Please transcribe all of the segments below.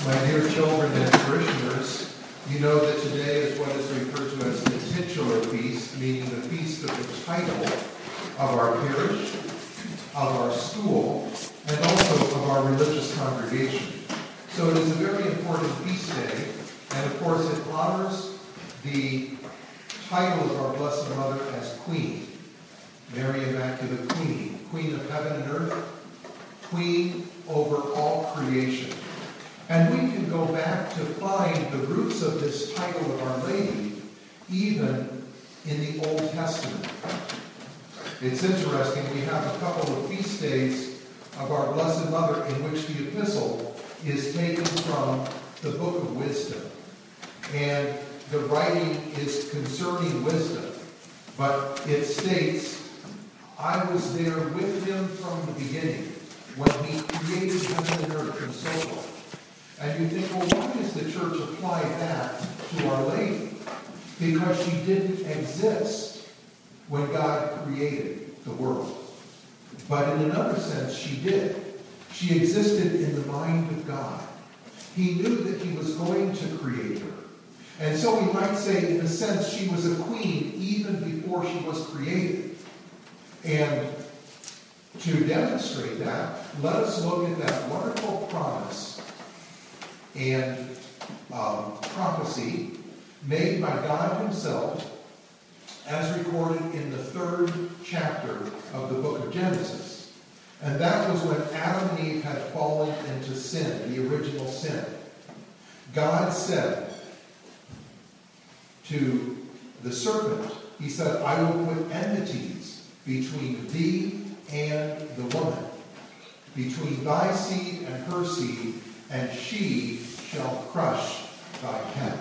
My dear children and parishioners, you know that today is what is referred to as the titular feast, meaning the feast of the title of our parish, of our school, and also of our religious congregation. So it is a very important feast day, and of course it honors the title of our Blessed Mother as Queen, Mary Immaculate Queen, Queen of heaven and earth, Queen over all creation. And we can go back to find the roots of this title of Our Lady even in the Old Testament. It's interesting, we have a couple of feast days of our Blessed Mother in which the epistle is taken from the Book of Wisdom. And the writing is concerning wisdom. But it states, I was there with him from the beginning, when he created heaven and earth and so forth. And you think, well, why does the church apply that to Our Lady? Because she didn't exist when God created the world. But in another sense, she did. She existed in the mind of God. He knew that he was going to create her. And so we might say, in a sense, she was a queen even before she was created. And to demonstrate that, let us look at that wonderful promise and prophecy made by God himself as recorded in the 3rd chapter of the book of Genesis. And that was when Adam and Eve had fallen into sin, the original sin. God said to the serpent, he said, I will put enmities between thee and the woman, between thy seed and her seed, and she shall crush thy head.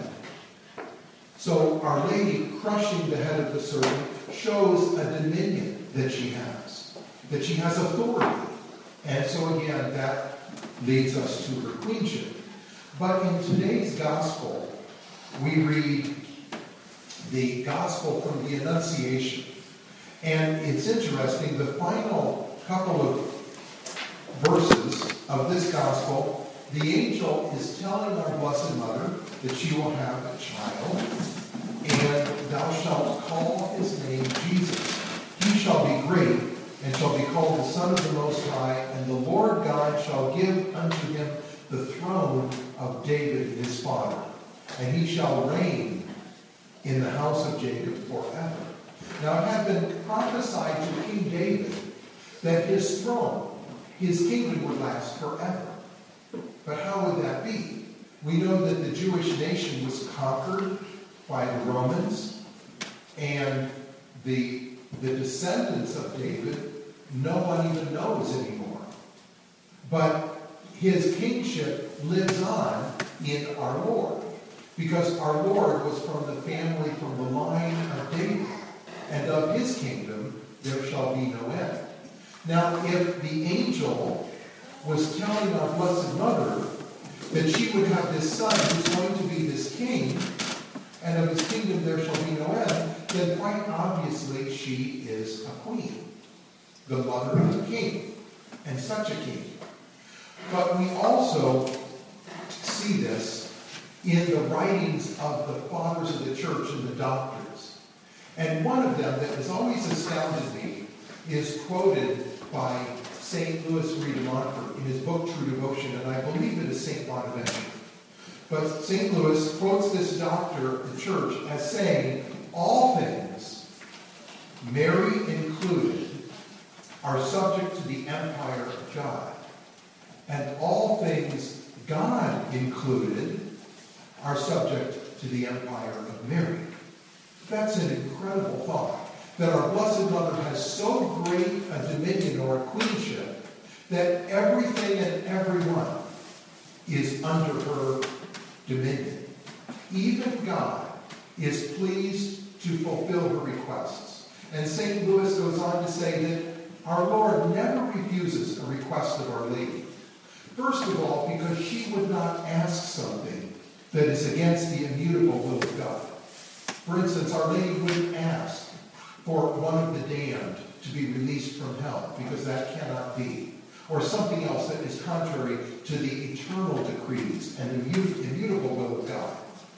So Our Lady crushing the head of the serpent shows a dominion that she has authority. And so again, that leads us to her queenship. But in today's gospel, we read the gospel from the Annunciation. And it's interesting, the final couple of verses of this gospel, the angel is telling our Blessed Mother that she will have a child, and thou shalt call his name Jesus. He shall be great, and shall be called the Son of the Most High, and the Lord God shall give unto him the throne of David his father, and he shall reign in the house of Jacob forever. Now it had been prophesied to King David that his throne, his kingdom would last forever. But how would that be? We know that the Jewish nation was conquered by the Romans, and the descendants of David, no one even knows anymore. But his kingship lives on in our Lord, because our Lord was from the family, from the line of David, and of his kingdom there shall be no end. Now, if the angel was telling our Blessed Mother that she would have this son who's going to be this king, and of his kingdom there shall be no end, then quite obviously she is a queen, the mother of a king, and such a king. But we also see this in the writings of the fathers of the church and the doctors. And one of them that has always astounded me is quoted by St. Louis Marie de Montfort in his book True Devotion, and I believe it is St. Bonaventure. But St. Louis quotes this doctor of the church as saying, all things, Mary included, are subject to the empire of God. And all things, God included, are subject to the empire of Mary. That's an incredible thought, that our Blessed Mother has so great a dominion or a queenship that everything and everyone is under her dominion. Even God is pleased to fulfill her requests. And St. Louis goes on to say that our Lord never refuses a request of Our Lady. First of all, because she would not ask something that is against the immutable will of God. For instance, Our Lady wouldn't ask for one of the damned to be released from hell, because that cannot be. or something else that is contrary to the eternal decrees and the immutable will of God.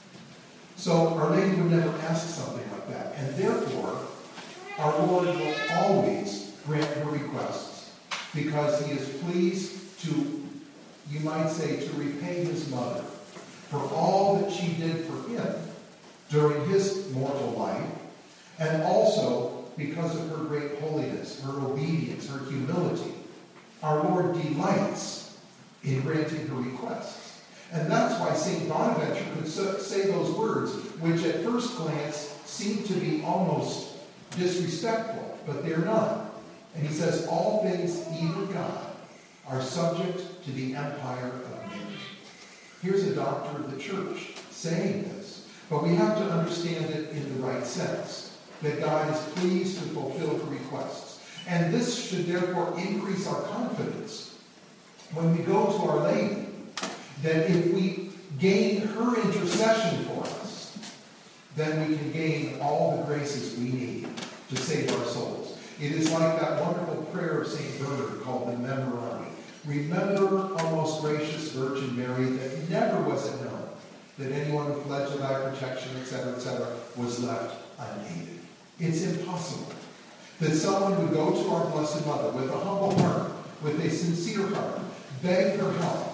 So Our Lady would never ask something like that. And therefore, our Lord will always grant her requests because he is pleased to, you might say, to repay his mother for all that she did for him during his mortal life, and also because of her great holiness, her obedience, her humility. Our Lord delights in granting her requests. And that's why St. Bonaventure could say those words, which at first glance seem to be almost disrespectful, but they're not. And he says, all things, even God, are subject to the empire of man. Here's a doctor of the church saying this, but we have to understand it in the right sense, that God is pleased to fulfill her requests. And this should therefore increase our confidence when we go to Our Lady, that if we gain her intercession for us, then we can gain all the graces we need to save our souls. It is like that wonderful prayer of St. Bernard called the Memorare. Remember, O most gracious Virgin Mary, that never was it known that anyone who fled to thy protection, etc., was left unaided. It's impossible that someone would go to our Blessed Mother with a humble heart, with a sincere heart, beg her help,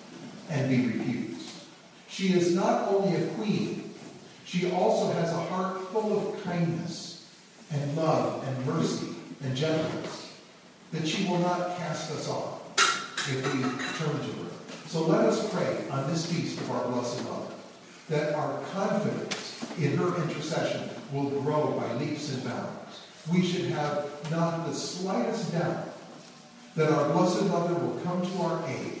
and be refused. She is not only a queen, she also has a heart full of kindness and love and mercy and gentleness, that she will not cast us off if we turn to her. So let us pray on this feast of our Blessed Mother, that our confidence in her intercession will grow by leaps and bounds. We should have not the slightest doubt that our Blessed Mother will come to our aid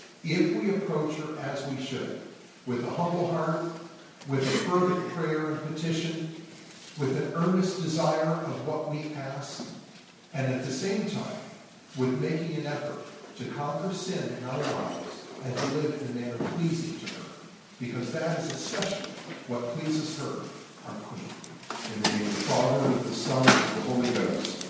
if we approach her as we should, with a humble heart, with a fervent prayer and petition, with an earnest desire of what we ask, and at the same time, with making an effort to conquer sin in our lives and to live in a manner pleasing to her, because that is especially what pleases her, our Queen. In the name of the Father, and of the Son, and of the Holy Ghost.